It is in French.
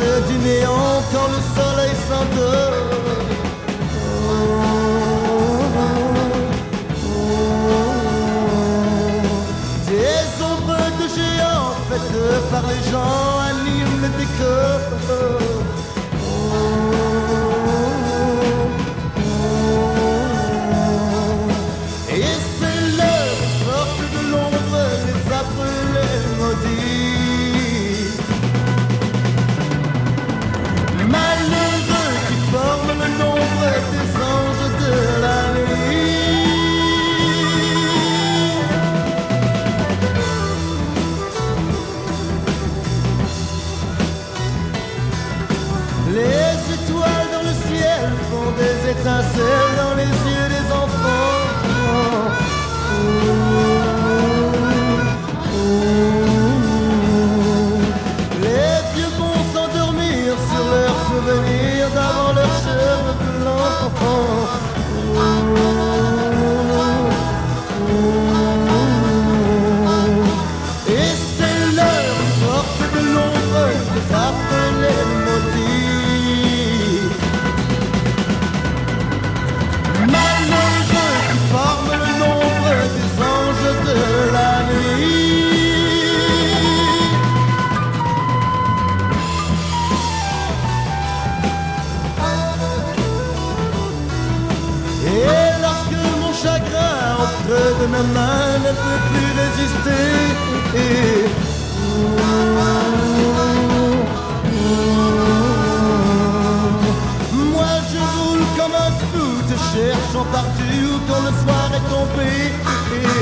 du néant quand le soleil s'endort. Des ombres de géants faites par les gens animent le décor. Et c'est l'heure sorte de l'ombre, les affreux, les maudits. Malheureux qui forment le nombre des anges de la nuit. Les étoiles dans le ciel font des étincelles dans les yeux des enfants. Les vieux vont s'endormir sur leurs souvenirs d'avant leurs cheveux blancs. Et c'est l'heure forte de l'ombre des affreux les maudits. Malheureux qui forment le nombre des anges de la nuit. Et lorsque mon chagrin au creux de mes mains ne peut plus résister, moi je roule comme un fou, te cherchant partout quand le soir est tombé.